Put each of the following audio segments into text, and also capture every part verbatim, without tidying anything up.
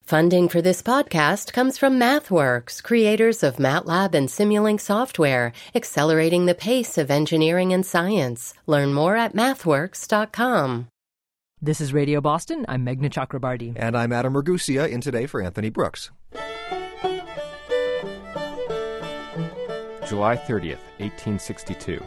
Funding for this podcast comes from MathWorks, creators of MATLAB and Simulink software, accelerating the pace of engineering and science. Learn more at mathworks dot com. This is Radio Boston. I'm Meghna Chakrabarty. And I'm Adam Ragusia, in today for Anthony Brooks. July thirtieth, eighteen sixty-two.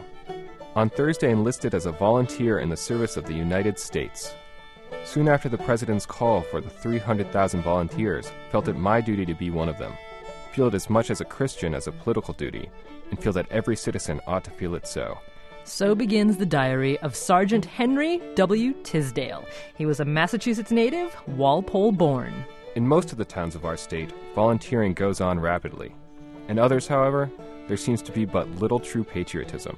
On Thursday, enlisted as a volunteer in the service of the United States. Soon after the President's call for the three hundred thousand volunteers, felt it my duty to be one of them. Feel it as much as a Christian as a political duty, and feel that every citizen ought to feel it so. So begins the diary of Sergeant Henry W. Tisdale. He was a Massachusetts native, Walpole born. In most of the towns of our state, volunteering goes on rapidly. In others, however, there seems to be but little true patriotism.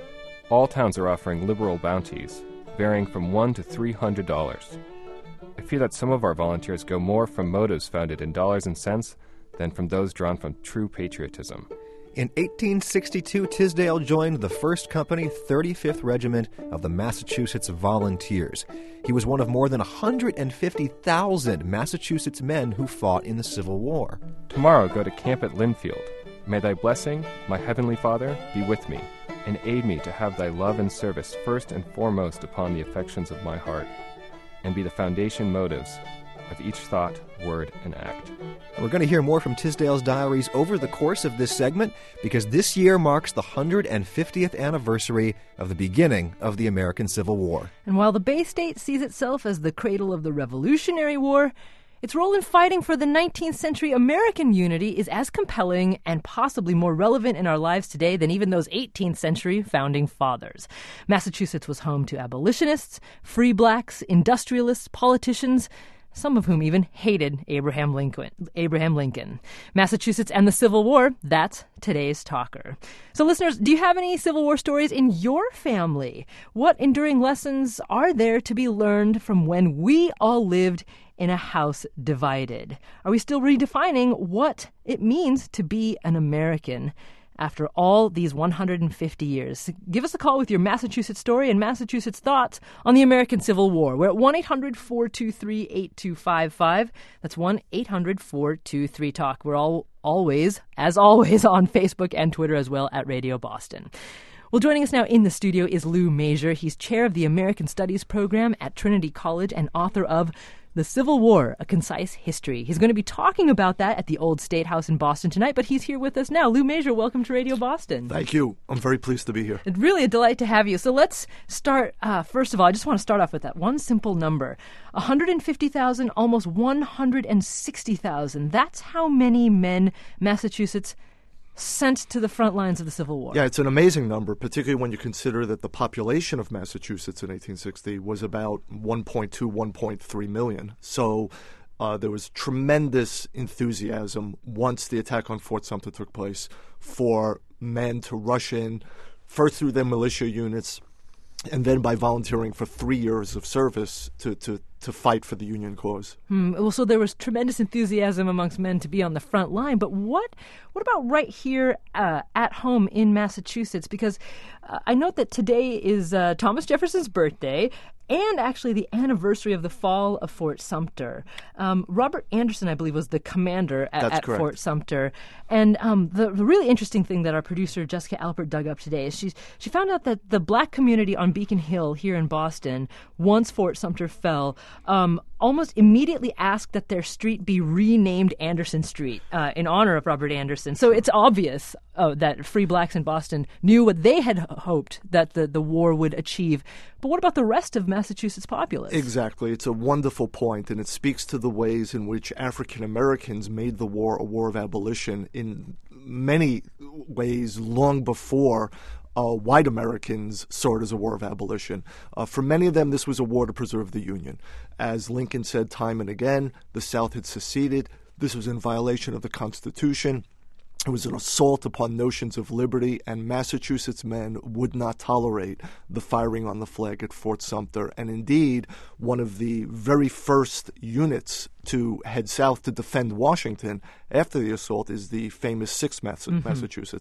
All towns are offering liberal bounties, varying from one to three hundred dollars. I fear that some of our volunteers go more from motives founded in dollars and cents than from those drawn from true patriotism. In eighteen sixty-two, Tisdale joined the first Company, thirty-fifth Regiment of the Massachusetts Volunteers. He was one of more than one hundred fifty thousand Massachusetts men who fought in the Civil War. Tomorrow go to camp at Linfield. May thy blessing, my heavenly Father, be with me, and aid me to have thy love and service first and foremost upon the affections of my heart, and be the foundation motives of each thought, word, and act. We're going to hear more from Tisdale's diaries over the course of this segment, because this year marks the one hundred fiftieth anniversary of the beginning of the American Civil War. And while the Bay State sees itself as the cradle of the Revolutionary War, its role in fighting for the nineteenth century American unity is as compelling and possibly more relevant in our lives today than even those eighteenth century founding fathers. Massachusetts was home to abolitionists, free blacks, industrialists, politicians, some of whom even hated Abraham Lincoln. Abraham Lincoln. Massachusetts and the Civil War, that's today's talker. So listeners, do you have any Civil War stories in your family? What enduring lessons are there to be learned from when we all lived in a house divided? Are we still redefining what it means to be an American after all these one hundred fifty years? Give us a call with your Massachusetts story and Massachusetts thoughts on the American Civil War. We're at one eight hundred four two three eight two five five. That's one eight hundred four two three talk. We're all always, as always, on Facebook and Twitter as well at Radio Boston. Well, joining us now in the studio is Lou Masur. He's chair of the American Studies program at Trinity College and author of The Civil War, A Concise History. He's going to be talking about that at the Old State House in Boston tonight, but he's here with us now. Lou Masur, welcome to Radio Boston. Thank you. I'm very pleased to be here. It's really a delight to have you. So let's start, uh, first of all, I just want to start off with that one simple number. one hundred fifty thousand, almost one hundred sixty thousand. That's how many men Massachusetts sent to the front lines of the Civil War. Yeah, it's an amazing number, particularly when you consider that the population of Massachusetts in eighteen sixty was about one point two, one point three million. So uh, there was tremendous enthusiasm once the attack on Fort Sumter took place for men to rush in, first through their militia units, and then by volunteering for three years of service to, to, to fight for the Union cause. Hmm. Well, so there was tremendous enthusiasm amongst men to be on the front line. But what what about right here uh, at home in Massachusetts? Because uh, I note that today is uh, Thomas Jefferson's birthday, and actually the anniversary of the fall of Fort Sumter. Um, Robert Anderson, I believe, was the commander at, at Fort Sumter. And um, the, the really interesting thing that our producer, Jessica Alpert, dug up today is she, she found out that the black community on Beacon Hill here in Boston, once Fort Sumter fell, um, almost immediately asked that their street be renamed Anderson Street uh, in honor of Robert Anderson. So it's obvious uh, that free blacks in Boston knew what they had hoped that the, the war would achieve. But what about the rest of Massachusetts populace? Exactly. It's a wonderful point, and it speaks to the ways in which African Americans made the war a war of abolition in many ways long before Uh, white Americans saw it as a war of abolition. Uh, for many of them, this was a war to preserve the Union. As Lincoln said time and again, the South had seceded. This was in violation of the Constitution. It was an assault upon notions of liberty, and Massachusetts men would not tolerate the firing on the flag at Fort Sumter. And indeed, one of the very first units to head south to defend Washington after the assault is the famous sixth Mass- mm-hmm. Massachusetts.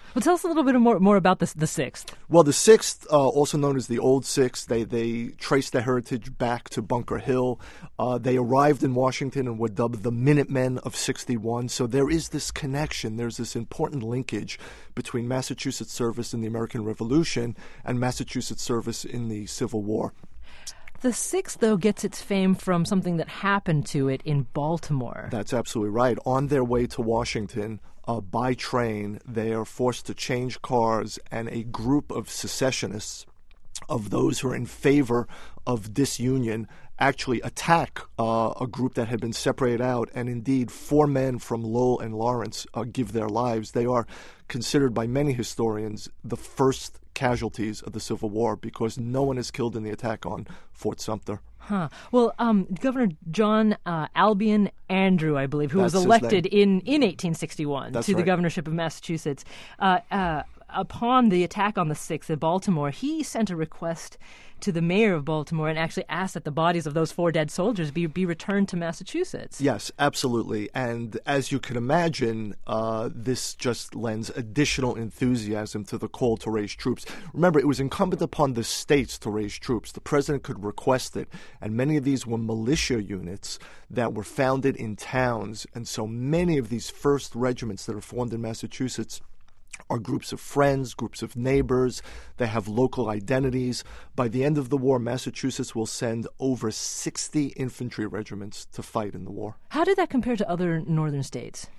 Well, tell us a little bit more more about the the Sixth. Well, the Sixth, uh, also known as the Old Sixth, they they trace their heritage back to Bunker Hill. Uh, they arrived in Washington and were dubbed the Minutemen of sixty-one. So there is this connection. There's this important linkage between Massachusetts service in the American Revolution and Massachusetts service in the Civil War. The Sixth, though, gets its fame from something that happened to it in Baltimore. That's absolutely right. On their way to Washington, uh, by train, they are forced to change cars, and a group of secessionists, of those who are in favor of disunion, actually attack uh, a group that had been separated out, and indeed four men from Lowell and Lawrence uh, give their lives. They are considered by many historians the first casualties of the Civil War because no one is killed in the attack on Fort Sumter. Huh. Well, um, Governor John uh, Albion Andrew, I believe, who That's was his elected in, in eighteen sixty-one That's to the right. governorship of Massachusetts, uh, uh, upon the attack on the Sixth in Baltimore, he sent a request to the mayor of Baltimore and actually asked that the bodies of those four dead soldiers be be returned to Massachusetts. Yes, absolutely. And as you can imagine, uh, this just lends additional enthusiasm to the call to raise troops. Remember, it was incumbent upon the states to raise troops. The president could request it, and many of these were militia units that were founded in towns. And so many of these first regiments that are formed in Massachusetts are groups of friends, groups of neighbors. They have local identities. By the end of the war, Massachusetts will send over sixty infantry regiments to fight in the war. How did that compare to other northern states?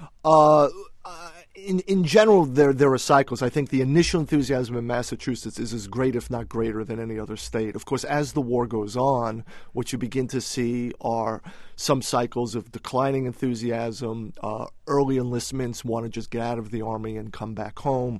Uh, uh, in in general, there there are cycles. I think the initial enthusiasm in Massachusetts is as great, if not greater, than any other state. Of course, as the war goes on, what you begin to see are some cycles of declining enthusiasm. Uh, early enlistments want to just get out of the army and come back home.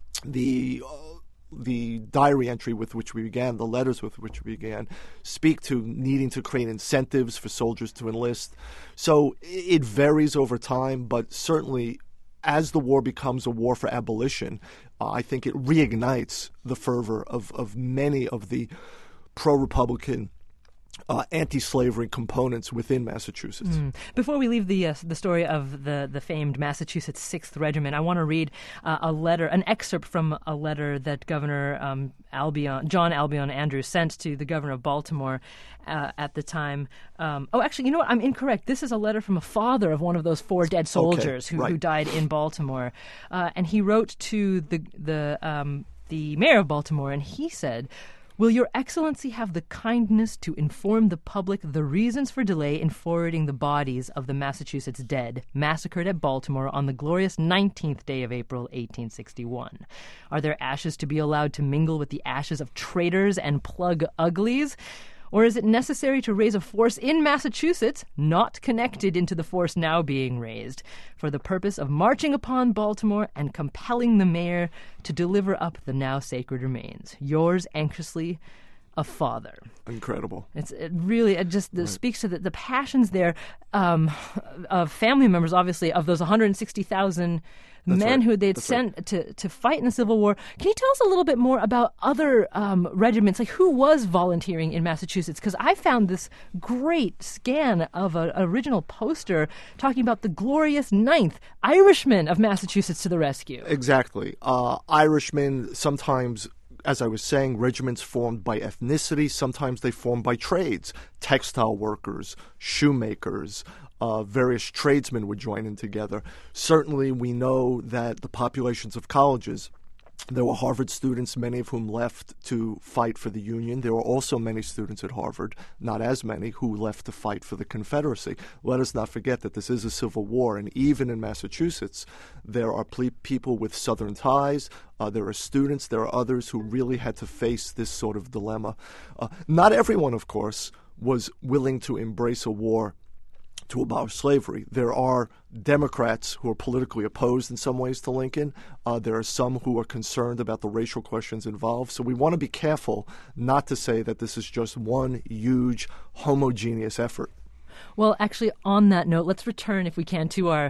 The uh, the diary entry with which we began, the letters with which we began, speak to needing to create incentives for soldiers to enlist. So it varies over time, but certainly as the war becomes a war for abolition, uh, I think it reignites the fervor of, of many of the pro-Republican Uh, anti-slavery components within Massachusetts. Mm. Before we leave the uh, the story of the, the famed Massachusetts Sixth Regiment, I want to read uh, a letter, an excerpt from a letter that Governor um, Albion, John Albion Andrews sent to the governor of Baltimore uh, at the time. Um, oh, actually, you know what? I'm incorrect. This is a letter from a father of one of those four dead soldiers okay, who, right. who died in Baltimore, uh, and he wrote to the the um, the mayor of Baltimore, and he said, "Will Your Excellency have the kindness to inform the public the reasons for delay in forwarding the bodies of the Massachusetts dead massacred at Baltimore on the glorious nineteenth day of April, eighteen sixty-one? Are their ashes to be allowed to mingle with the ashes of traitors and plug uglies? Or is it necessary to raise a force in Massachusetts, not connected into the force now being raised, for the purpose of marching upon Baltimore and compelling the mayor to deliver up the now sacred remains? Yours anxiously, a father." Incredible. It's it really it just it speaks to the, the passions there um, of family members, obviously, of those one hundred sixty thousand men right. who they'd That's sent right. to, to fight in the Civil War. Can you tell us a little bit more about other um, regiments? Like, who was volunteering in Massachusetts? Because I found this great scan of an original poster talking about the glorious ninth Irishmen of Massachusetts to the rescue. Exactly. Uh, Irishmen, sometimes, as I was saying, regiments formed by ethnicity. Sometimes they formed by trades. Textile workers, shoemakers, uh, various tradesmen would join in together. Certainly, we know that the populations of colleges, there were Harvard students, many of whom left to fight for the Union. There were also many students at Harvard, not as many, who left to fight for the Confederacy. Let us not forget that this is a civil war, and even in Massachusetts, there are ple- people with Southern ties. Uh, there are students. There are others who really had to face this sort of dilemma. Uh, not everyone, of course, was willing to embrace a war to abolish slavery. There are Democrats who are politically opposed in some ways to Lincoln. Uh, there are some who are concerned about the racial questions involved. So we want to be careful not to say that this is just one huge homogeneous effort. Well, actually, on that note, let's return, if we can, to our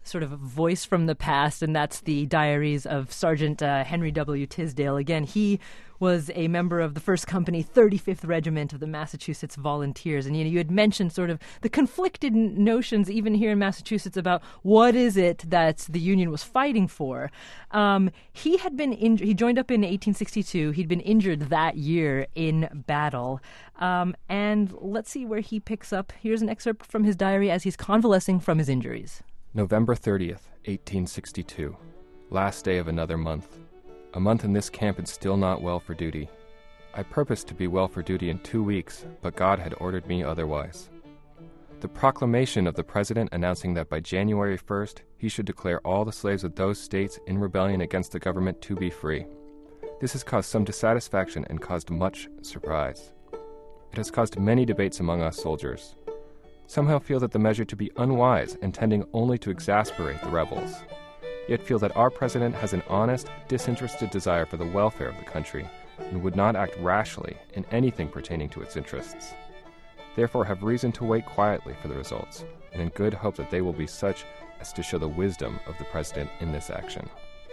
sort of voice from the past, and that's the diaries of Sergeant uh, Henry W. Tisdale. Again, he was a member of the First Company, thirty-fifth Regiment of the Massachusetts Volunteers. And you know, you had mentioned sort of the conflicted notions even here in Massachusetts about what is it that the Union was fighting for. Um, he had been injured. He joined up in eighteen sixty-two. He'd been injured that year in battle. Um, and let's see where he picks up. Here's an excerpt from his diary as he's convalescing from his injuries. November thirtieth, eighteen sixty-two. Last day of another month. A month in this camp and still not well for duty. I purposed to be well for duty in two weeks, but God had ordered me otherwise. The proclamation of the President announcing that by January first he should declare all the slaves of those states in rebellion against the government to be free. This has caused some dissatisfaction and caused much surprise. It has caused many debates among us soldiers. Some have feel that the measure to be unwise and tending only to exasperate the rebels, yet feel that our President has an honest, disinterested desire for the welfare of the country and would not act rashly in anything pertaining to its interests. Therefore have reason to wait quietly for the results, and in good hope that they will be such as to show the wisdom of the President in this action.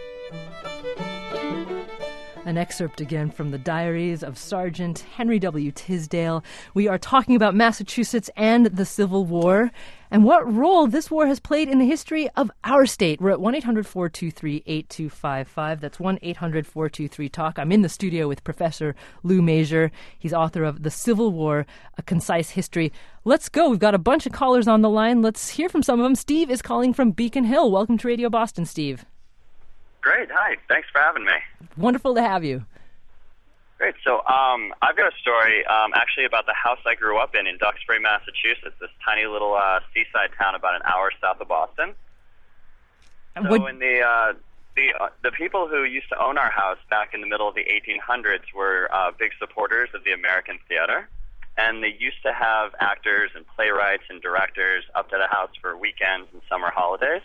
An excerpt again from the diaries of Sergeant Henry W. Tisdale. We are talking about Massachusetts and the Civil War and what role this war has played in the history of our state. We're at one eight hundred four two three eight two five five. That's one eight hundred four two three talk. I'm in the studio with Professor Lou Masur. He's author of The Civil War, A Concise History. Let's go. We've got a bunch of callers on the line. Let's hear from some of them. Steve is calling from Beacon Hill. Welcome to Radio Boston, Steve. Great. Hi. Thanks for having me. Wonderful to have you. Great. So um, I've got a story um, actually about the house I grew up in in Duxbury, Massachusetts, this tiny little uh, seaside town about an hour south of Boston. And so what... in the uh, the uh, the people who used to own our house back in the middle of the eighteen hundreds were uh, big supporters of the American theater, and they used to have actors and playwrights and directors up to the house for weekends and summer holidays.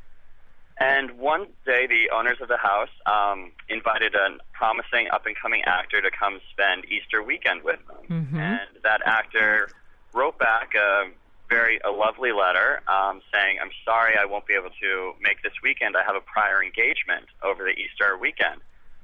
And one day, the owners of the house um, invited a promising up-and-coming actor to come spend Easter weekend with them. Mm-hmm. And that actor wrote back a very a lovely letter um, saying, "I'm sorry I won't be able to make this weekend. I have a prior engagement over the Easter weekend."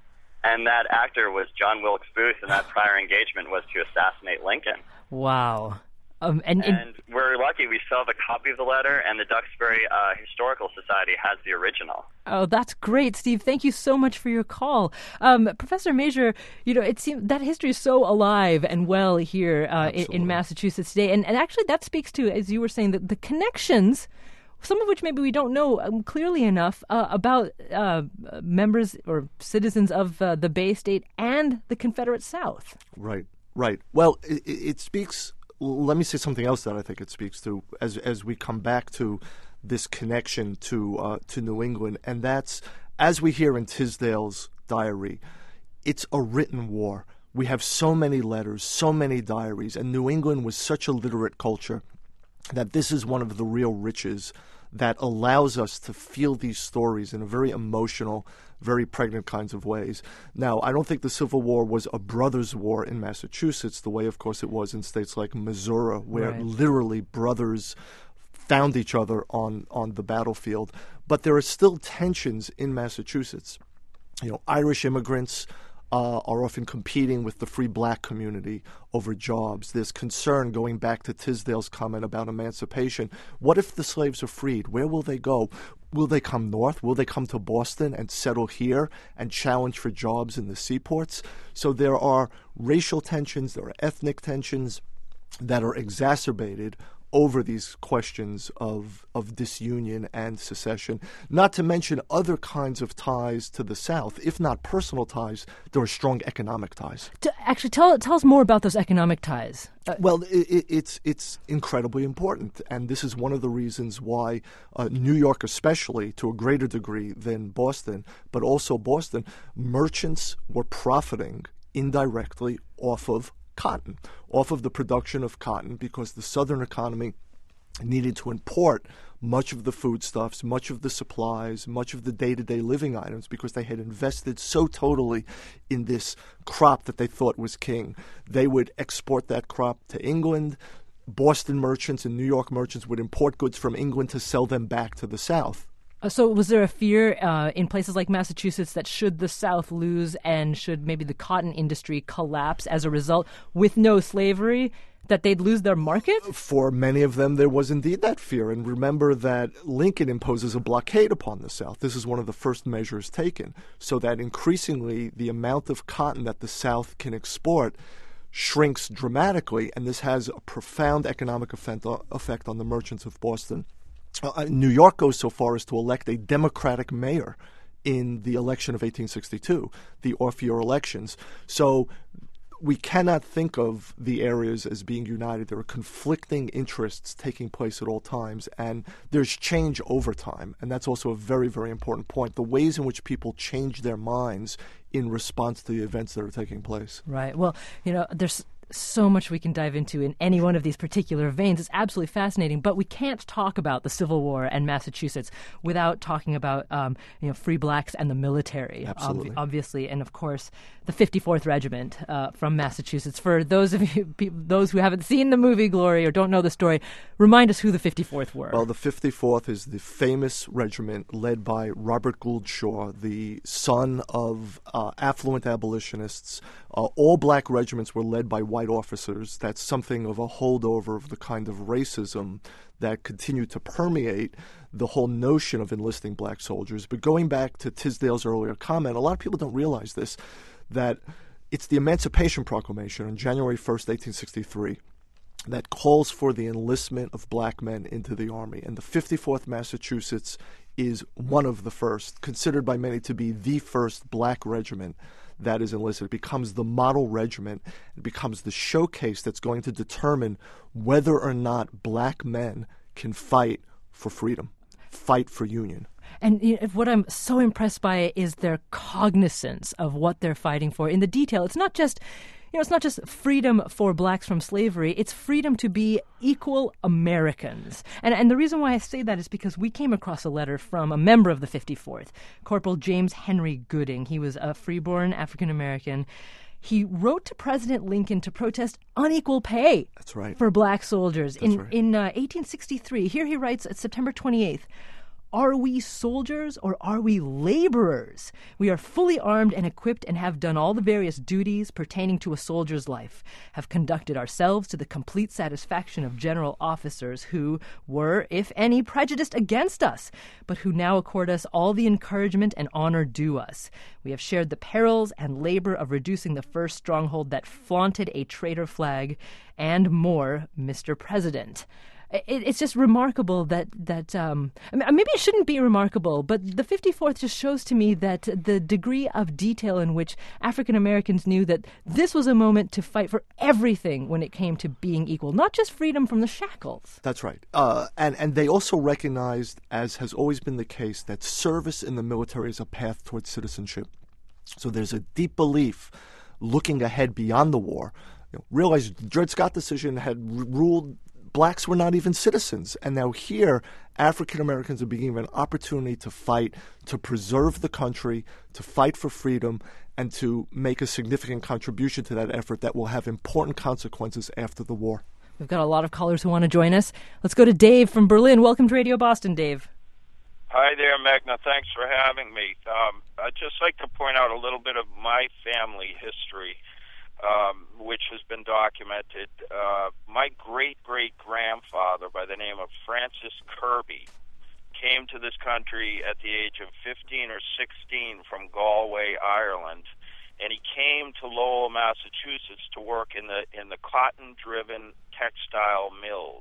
And that actor was John Wilkes Booth, and that prior engagement was to assassinate Lincoln. Wow. Um, and, and, and we're lucky we still have a copy of the letter, and the Duxbury uh, Historical Society has the original. Oh, that's great, Steve. Thank you so much for your call. Um, Professor Masur, you know, it seems that history is so alive and well here uh, in, in Massachusetts today. And, and actually that speaks to, as you were saying, that the connections, some of which maybe we don't know um, clearly enough uh, about uh, members or citizens of uh, the Bay State and the Confederate South. Right, right. Well, it, it speaks... Let me say something else that I think it speaks to as as we come back to this connection to uh, to New England, and that's, as we hear in Tisdale's diary, it's a written war. We have so many letters, so many diaries, and New England was such a literate culture that this is one of the real riches that allows us to feel these stories in a very emotional, very pregnant kinds of ways. Now, I don't think the Civil War was a brothers' war in Massachusetts, the way, of course, it was in states like Missouri, where right. literally brothers found each other on, on the battlefield. But there are still tensions in Massachusetts. You know, Irish immigrants Uh, are often competing with the free black community over jobs. There's concern, going back to Tisdale's comment about emancipation. What if the slaves are freed? Where will they go? Will they come north? Will they come to Boston and settle here and challenge for jobs in the seaports? So there are racial tensions, there are ethnic tensions that are exacerbated over these questions of of disunion and secession, not to mention other kinds of ties to the South. If not personal ties, there are strong economic ties. To actually, tell tell us more about those economic ties. Uh, well, it, it's it's incredibly important, and this is one of the reasons why uh, New York, especially to a greater degree than Boston, but also Boston, merchants were profiting indirectly off of cotton, off of the production of cotton, because the Southern economy needed to import much of the foodstuffs, much of the supplies, much of the day-to-day living items, because they had invested so totally in this crop that they thought was king. They would export that crop to England. Boston merchants and New York merchants would import goods from England to sell them back to the South. So was there a fear uh, in places like Massachusetts that should the South lose and should maybe the cotton industry collapse as a result with no slavery, that they'd lose their market? For many of them, there was indeed that fear. And remember that Lincoln imposes a blockade upon the South. This is one of the first measures taken, so that increasingly the amount of cotton that the South can export shrinks dramatically, and this has a profound economic effect, effect on the merchants of Boston. Uh, New York goes so far as to elect a Democratic mayor in the election of eighteen sixty-two, the off-year elections. So we cannot think of the areas as being united. There are conflicting interests taking place at all times, and there's change over time. And that's also a very, very important point. The ways in which people change their minds in response to the events that are taking place. Right. Well, you know, there's so much we can dive into in any one of these particular veins. It's absolutely fascinating, but we can't talk about the Civil War and Massachusetts without talking about um, you know, free blacks and the military, Absolutely. ob- obviously, and of course the fifty-fourth Regiment uh, from Massachusetts. For those of you, people, those who haven't seen the movie Glory or don't know the story, remind us who the fifty-fourth were. Well, the fifty-fourth is the famous regiment led by Robert Gould Shaw, the son of uh, affluent abolitionists. Uh, all black regiments were led by white officers. That's something of a holdover of the kind of racism that continued to permeate the whole notion of enlisting black soldiers. But going back to Tisdale's earlier comment, a lot of people don't realize this, that it's the Emancipation Proclamation on January first, eighteen sixty-three, that calls for the enlistment of black men into the Army. And the fifty-fourth Massachusetts is one of the first, considered by many to be the first black regiment that is enlisted. It becomes the model regiment. It becomes the showcase that's going to determine whether or not black men can fight for freedom, fight for union. And you know, what I'm so impressed by is their cognizance of what they're fighting for in the detail. It's not just, you know, it's not just freedom for blacks from slavery. It's freedom to be equal Americans. And and the reason why I say that is because we came across a letter from a member of the fifty-fourth, Corporal James Henry Gooding. He was a freeborn African American. He wrote to President Lincoln to protest unequal pay That's right. for black soldiers. That's in right. in uh, eighteen sixty-three, here he writes at September twenty-eighth, "Are we soldiers or are we laborers? We are fully armed and equipped and have done all the various duties pertaining to a soldier's life, have conducted ourselves to the complete satisfaction of general officers who were, if any, prejudiced against us, but who now accord us all the encouragement and honor due us. We have shared the perils and labor of reducing the first stronghold that flaunted a traitor flag, and more, Mister President." It, it's just remarkable that, that um, I mean, maybe it shouldn't be remarkable, but the fifty-fourth just shows to me that the degree of detail in which African Americans knew that this was a moment to fight for everything when it came to being equal, not just freedom from the shackles. That's right. Uh, and, and they also recognized, as has always been the case, that service in the military is a path towards citizenship. So there's a deep belief, looking ahead beyond the war, you know, realize the Dred Scott decision had r- ruled blacks were not even citizens. And now here, African Americans are being given an opportunity to fight, to preserve the country, to fight for freedom, and to make a significant contribution to that effort that will have important consequences after the war. We've got a lot of callers who want to join us. Let's go to Dave from Berlin. Welcome to Radio Boston, Dave. Hi there, Magna. Thanks for having me. Um, I'd just like to point out a little bit of my family history, um, which has been documented. Uh, my great-great-grandfather, by the name of Francis Kirby, came to this country at the age of fifteen or sixteen from Galway, Ireland, and he came to Lowell, Massachusetts to work in the in the cotton-driven textile mills,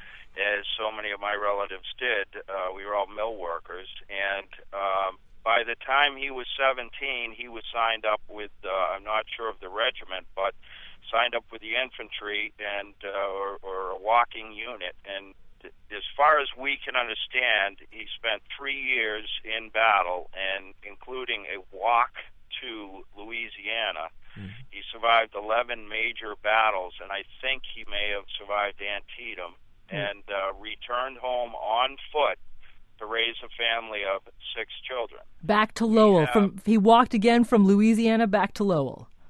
as so many of my relatives did. Uh, we were all mill workers, and um, by the time he was seventeen, he was signed up with, uh, I'm not sure of the regiment, but signed up with the infantry and uh, or, or a walking unit. And th- as far as we can understand, he spent three years in battle, and including a walk to Louisiana. Mm-hmm. He survived eleven major battles, and I think he may have survived Antietam, and uh, returned home on foot to raise a family of six children. Back to Lowell. Yeah. From he walked again from Louisiana back to Lowell.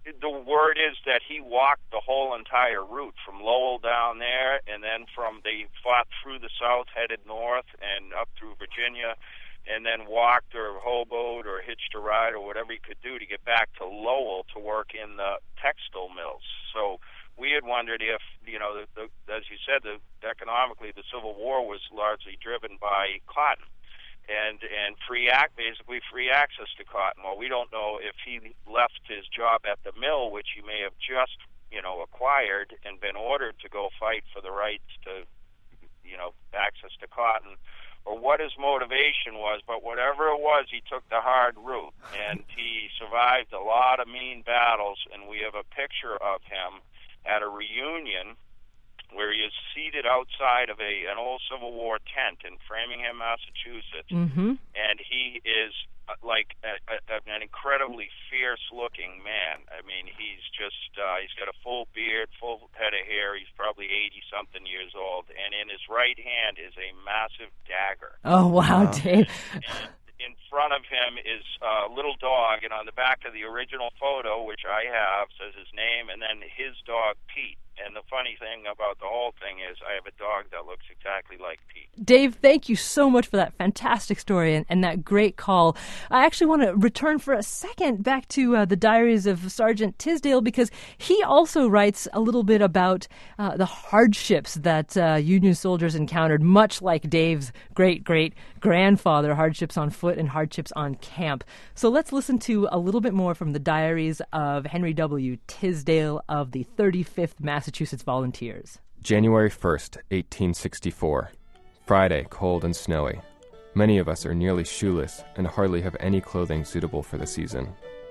the word is that he walked the whole entire route from Lowell down there, and then from they fought through the South, headed north, and up through Virginia, and then walked or hoboed or hitched a ride or whatever he could do to get back to Lowell to work in the textile mills. So we had wondered if, you know, the, the, as you said, the, economically the Civil War was largely driven by cotton and and free act, basically free access to cotton. Well, we don't know if he left his job at the mill, which he may have just, you know, acquired and been ordered to go fight for the rights to, you know, access to cotton, or what his motivation was. But whatever it was, he took the hard route, and he survived a lot of mean battles, and we have a picture of him at a reunion where he is seated outside of a an old Civil War tent in Framingham, Massachusetts, mm-hmm. and he is uh, like a, a, an incredibly fierce-looking man. I mean, he's just, uh, he's got a full beard, full head of hair, he's probably eighty-something years old, and in his right hand is a massive dagger. Oh, wow, uh, Dave. And in front of him is a little dog, and on the back of the original photo, which I have, says his name, and then his dog, Pete. And the funny thing about the whole thing is I have a dog that looks exactly like Pete. Dave, thank you so much for that fantastic story and, and that great call. I actually want to return for a second back to uh, the diaries of Sergeant Tisdale, because he also writes a little bit about uh, the hardships that uh, Union soldiers encountered, much like Dave's great-great-grandfather, hardships on foot and hardships on camp. So let's listen to a little bit more from the diaries of Henry W. Tisdale of the thirty-fifth Massachusetts Volunteers. January first, eighteen sixty-four. Friday, cold and snowy. Many of us are nearly shoeless and hardly have any clothing suitable for the season.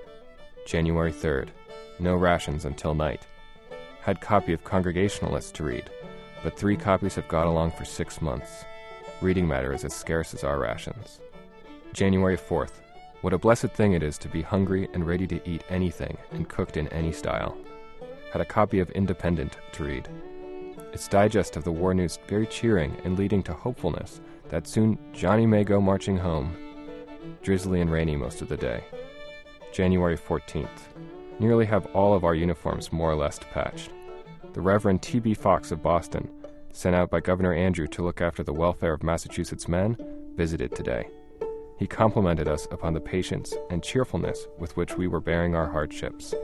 January third. No rations until night. Had copy of Congregationalist to read, but three copies have got along for six months. Reading matter is as scarce as our rations. January fourth. What a blessed thing it is to be hungry and ready to eat anything and cooked in any style. Had a copy of Independent to read. Its digest of the war news very cheering and leading to hopefulness that soon Johnny may go marching home. Drizzly and rainy most of the day. January fourteenth. Nearly have all of our uniforms more or less patched. The Reverend T B Fox of Boston, sent out by Governor Andrew to look after the welfare of Massachusetts men, visited today. He complimented us upon the patience and cheerfulness with which we were bearing our hardships.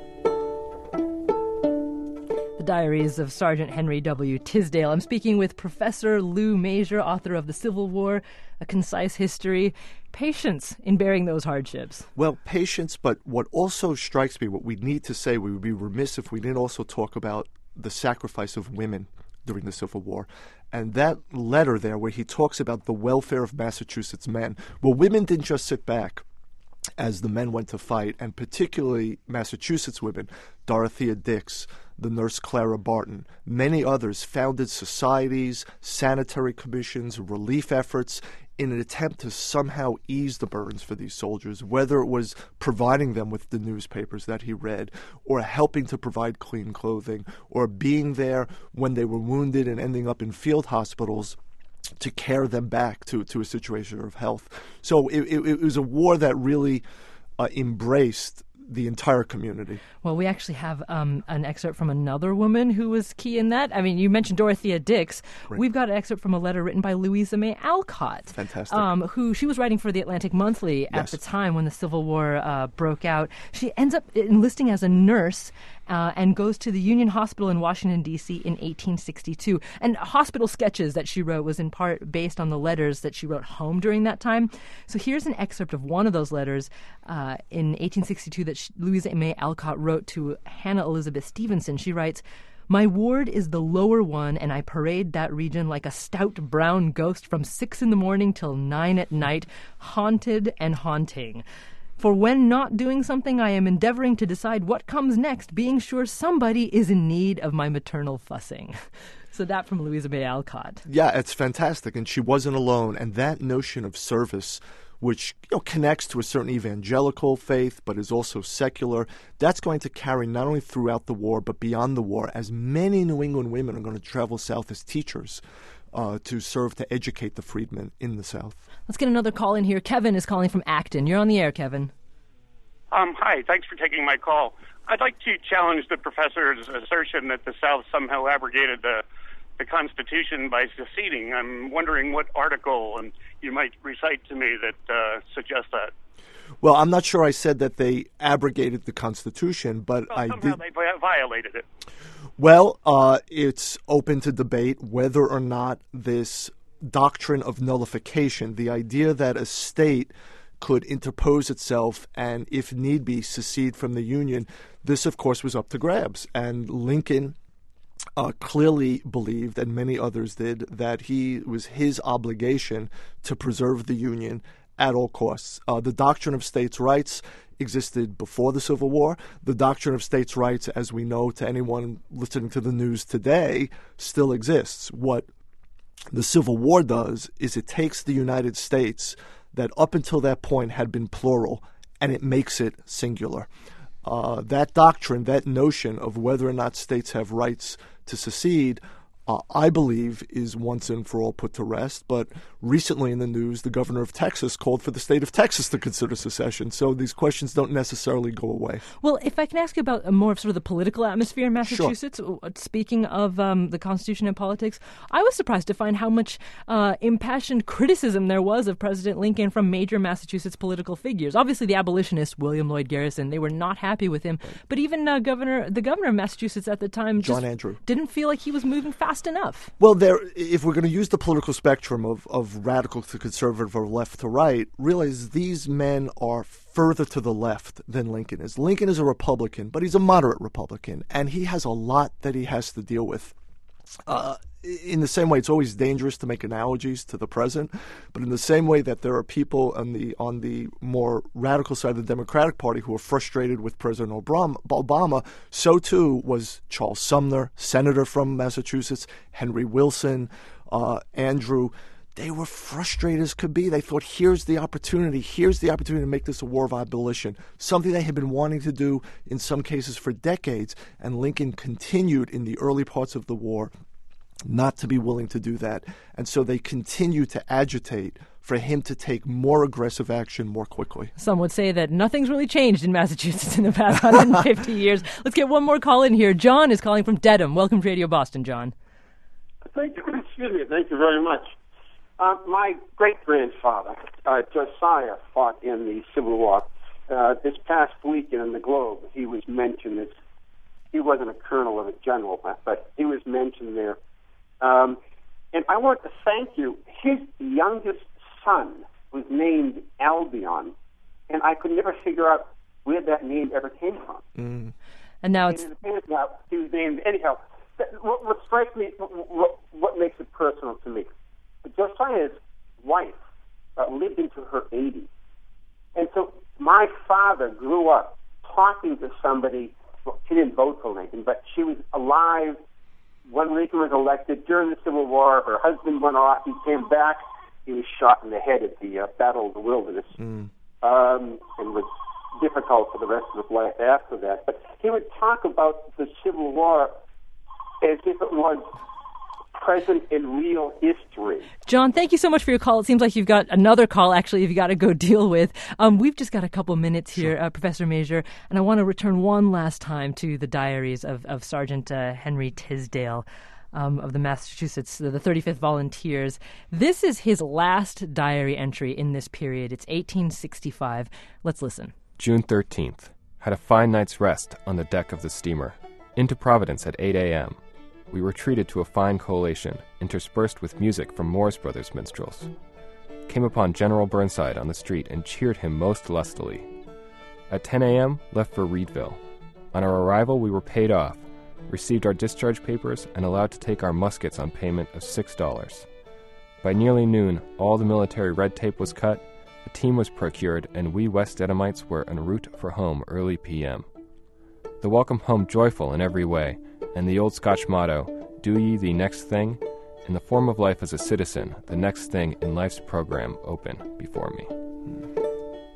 Diaries of Sergeant Henry W. Tisdale. I'm speaking with Professor Lou Masur, author of The Civil War, A Concise History. Patience in bearing those hardships. Well, patience, but what also strikes me, what we need to say, we would be remiss if we didn't also talk about the sacrifice of women during the Civil War. And that letter there where he talks about the welfare of Massachusetts men. Well, women didn't just sit back as the men went to fight, and particularly Massachusetts women, Dorothea Dix, the nurse Clara Barton, many others founded societies, sanitary commissions, relief efforts in an attempt to somehow ease the burdens for these soldiers, whether it was providing them with the newspapers that he read, or helping to provide clean clothing, or being there when they were wounded and ending up in field hospitals to care them back to, to a situation of health. So it, it, it was a war that really uh, embraced the entire community. Well, we actually have um, an excerpt from another woman who was key in that. I mean, you mentioned Dorothea Dix. Right. We've got an excerpt from a letter written by Louisa May Alcott. Fantastic. Um, who she was writing for the Atlantic Monthly at yes. the time when the Civil War uh, broke out. She ends up enlisting as a nurse uh, and goes to the Union Hospital in Washington, D C in eighteen sixty-two. And hospital sketches that she wrote was in part based on the letters that she wrote home during that time. So here's an excerpt of one of those letters uh, in eighteen sixty-two that she, Louisa May Alcott wrote to Hannah Elizabeth Stevenson. She writes, "My ward is the lower one, and I parade that region like a stout brown ghost from six in the morning till nine at night, haunted and haunting. For when not doing something, I am endeavoring to decide what comes next, being sure somebody is in need of my maternal fussing." So that from Louisa May Alcott. Yeah, it's fantastic, and she wasn't alone. And that notion of service, which you know connects to a certain evangelical faith but is also secular, that's going to carry not only throughout the war but beyond the war, as many New England women are going to travel south as teachers uh, to serve to educate the freedmen in the South. Let's get another call in here. Kevin is calling from Acton. You're on the air, Kevin. Um, hi, thanks for taking my call. I'd like to challenge the professor's assertion that the South somehow abrogated the the Constitution by seceding. I'm wondering what article and you might recite to me that uh, suggests that. Well, I'm not sure I said that they abrogated the Constitution, but well, I somehow did. they vi- violated it. Well, uh, it's open to debate whether or not this doctrine of nullification, the idea that a state could interpose itself and, if need be, secede from the Union, this, of course, was up to grabs. And Lincoln uh, clearly believed, and many others did, that he it was his obligation to preserve the Union at all costs. Uh, the doctrine of states' rights existed before the Civil War. The doctrine of states' rights, as we know to anyone listening to the news today, still exists. What the Civil War does is it takes the United States that up until that point had been plural, and it makes it singular. Uh, that doctrine, that notion of whether or not states have rights to secede, uh, I believe is once and for all put to rest. But recently in the news, the governor of Texas called for the state of Texas to consider secession. So these questions don't necessarily go away. Well, if I can ask you about a more of sort of the political atmosphere in Massachusetts, Sure. Speaking of um, the Constitution and politics, I was surprised to find how much uh, impassioned criticism there was of President Lincoln from major Massachusetts political figures. Obviously, the abolitionist, William Lloyd Garrison, they were not happy with him. But even uh, governor, the governor of Massachusetts at the time John just Andrew. didn't feel like he was moving fast enough. Well, there, if we're going to use the political spectrum of, of radical to conservative or left to right, realize these men are further to the left than Lincoln is. Lincoln is a Republican, but he's a moderate Republican, and he has a lot that he has to deal with. Uh, in the same way, it's always dangerous to make analogies to the present, but in the same way that there are people on the on the more radical side of the Democratic Party who are frustrated with President Obama, so too was Charles Sumner, senator from Massachusetts, Henry Wilson, uh, Andrew. They were frustrated as could be. They thought, here's the opportunity. Here's the opportunity to make this a war of abolition, something they had been wanting to do in some cases for decades. And Lincoln continued in the early parts of the war not to be willing to do that. And so they continued to agitate for him to take more aggressive action more quickly. Some would say that nothing's really changed in Massachusetts in the past one hundred fifty years. Let's get one more call in here. John is calling from Dedham. Welcome to Radio Boston, John. Thank you. Excuse me. Thank you very much. Uh, my great-grandfather, uh, Josiah, fought in the Civil War. Uh, this past weekend in the Globe, he was mentioned as, he wasn't a colonel or a general, but he was mentioned there. Um, and I want to thank you. His youngest son was named Albion, and I could never figure out where that name ever came from. Mm. And now it's... Now, he was named, anyhow, what, what strikes me, what, what makes it personal to me, Josiah's wife uh, lived into her eighties. And so my father grew up talking to somebody. Well, she didn't vote for Lincoln, but she was alive when Lincoln was elected. During the Civil War, her husband went off. He came back. He was shot in the head at the uh, Battle of the Wilderness, mm. um, and was difficult for the rest of his life after that. But he would talk about the Civil War as if it was present in real history. John, thank you so much for your call. It seems like you've got another call, actually, you've got to go deal with. Um, we've just got a couple minutes here, uh, Professor Major, and I want to return one last time to the diaries of, of Sergeant uh, Henry Tisdale um, of the Massachusetts, the thirty-fifth Volunteers. This is his last diary entry in this period. It's eighteen sixty-five. Let's listen. June thirteenth. Had a fine night's rest on the deck of the steamer. Into Providence at eight a.m. We were treated to a fine collation, interspersed with music from Morris Brothers minstrels. Came upon General Burnside on the street and cheered him most lustily. At ten a.m., left for Reedville. On our arrival, we were paid off, received our discharge papers, and allowed to take our muskets on payment of six dollars. By nearly noon, all the military red tape was cut, a team was procured, and we West Dedhamites were en route for home early p m. The welcome home joyful in every way, and the old Scotch motto, do ye the next thing, in the form of life as a citizen, the next thing in life's program open before me.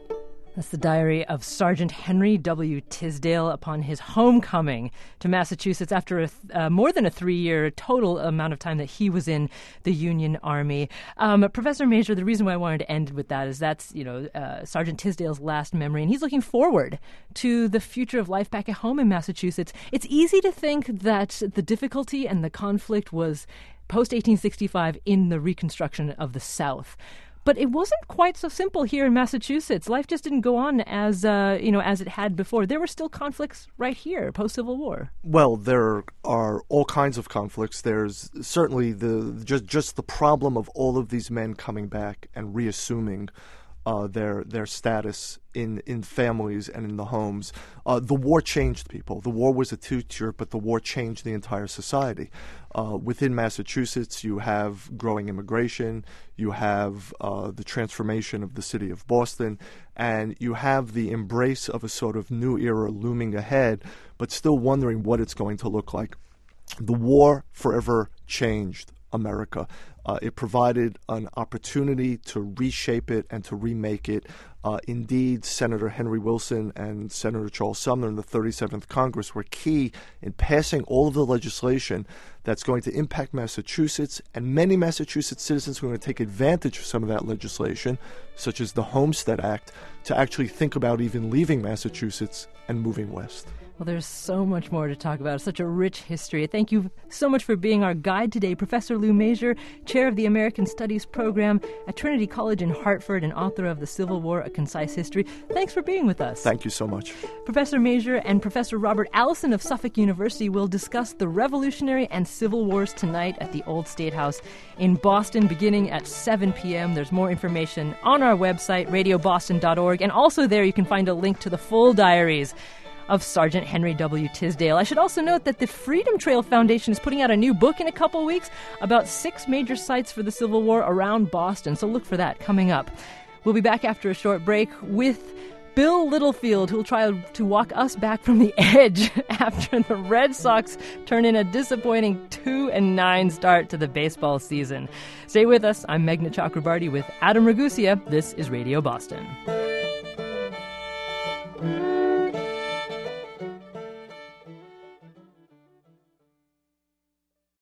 That's the diary of Sergeant Henry W. Tisdale upon his homecoming to Massachusetts after a th- uh, more than a three-year total amount of time that he was in the Union Army. Um, Professor Major, the reason why I wanted to end with that is that's, you know, uh, Sergeant Tisdale's last memory, and he's looking forward to the future of life back at home in Massachusetts. It's easy to think that the difficulty and the conflict was post eighteen sixty-five in the Reconstruction of the South. But it wasn't quite so simple here in Massachusetts. Life just didn't go on as uh, you know as it had before. There were still conflicts right here post-Civil War. Well, there are all kinds of conflicts. There's certainly the just just the problem of all of these men coming back and reassuming uh, their their status in, in families and in the homes. Uh, the war changed people. The war was a teacher, but the war changed the entire society. Uh, within Massachusetts, you have growing immigration, you have uh, the transformation of the city of Boston, and you have the embrace of a sort of new era looming ahead, but still wondering what it's going to look like. The war forever changed America. Uh, it provided an opportunity to reshape it and to remake it. Uh, indeed, Senator Henry Wilson and Senator Charles Sumner in the thirty-seventh Congress were key in passing all of the legislation that's going to impact Massachusetts, and many Massachusetts citizens who are going to take advantage of some of that legislation, such as the Homestead Act, to actually think about even leaving Massachusetts and moving west. Well, there's so much more to talk about. It's such a rich history. Thank you so much for being our guide today. Professor Lou Major, Chair of the American Studies Program at Trinity College in Hartford and author of The Civil War, A Concise History. Thanks for being with us. Thank you so much. Professor Major and Professor Robert Allison of Suffolk University will discuss the Revolutionary and Civil Wars tonight at the Old State House in Boston beginning at seven p.m. There's more information on our website, radio boston dot org, and also there you can find a link to the full diaries of Sergeant Henry W. Tisdale. I should also note that the Freedom Trail Foundation is putting out a new book in a couple weeks about six major sites for the Civil War around Boston, so look for that coming up. We'll be back after a short break with Bill Littlefield, who'll try to walk us back from the edge after the Red Sox turn in a disappointing two and nine start to the baseball season. Stay with us. I'm Meghna Chakrabarti with Adam Ragusia. This is Radio Boston.